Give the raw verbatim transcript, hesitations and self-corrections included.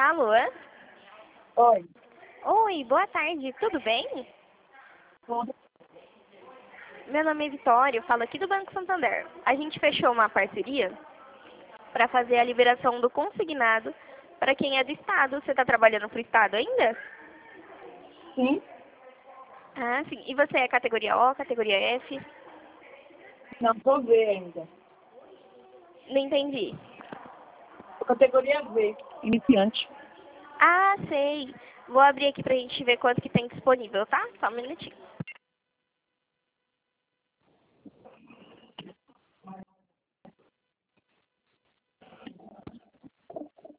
Alô? Oi. Oi, boa tarde, tudo bem? Tudo. Meu nome é Vitória, eu falo aqui do Banco Santander. A gente fechou uma parceria para fazer a liberação do consignado para quem é do Estado. Você está trabalhando para o Estado ainda? Sim. Ah, sim. E você é categoria O, categoria F? Não tô V ainda. Não entendi. Categoria V. Iniciante. Ah, sei. Vou abrir aqui para a gente ver quanto que tem disponível, tá? Só um minutinho.